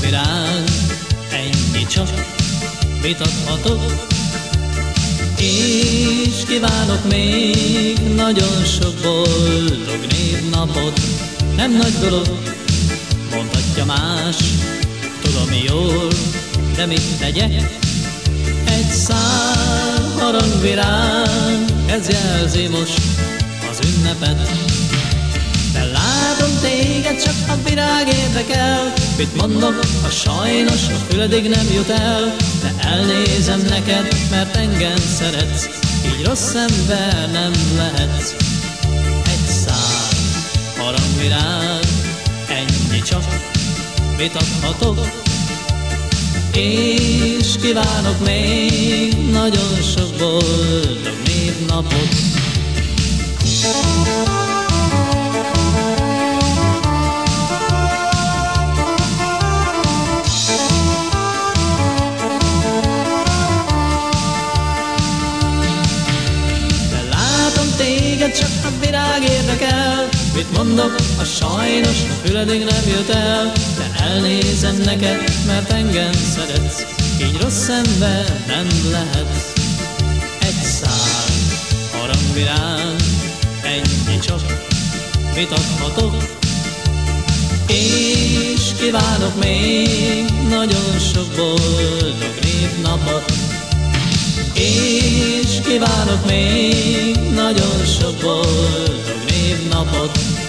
harangvirág, ennyi csak vitathatok. És kívánok még nagyon sok boldog névnapot. Nem nagy dolog, mondhatja más, tudom jól, de mit tegyek? Egy szál harangvirág, ez jelzi most az ünnepet. De látom téged, csak a virág érdekel. Mit mondok, ha sajnos a füledig nem jut el. De elnézem neked, mert engem szeretsz, így rossz ember nem lehetsz. Egy szál harangvirág, ennyi csak vitathatok. És kívánok még nagyon sok boldog névnapot. Csak a virág érdekel. Mit mondok, ha sajnos a füledig nem jut el. De elnézem neked, mert engem szeretsz, így rossz ember nem lehetsz. Egy szál harangvirág, ennyi csak vitathatok. És kívánok még nagyon sok boldog névnapot. És kívánok még nagyon sok boldog névnapot.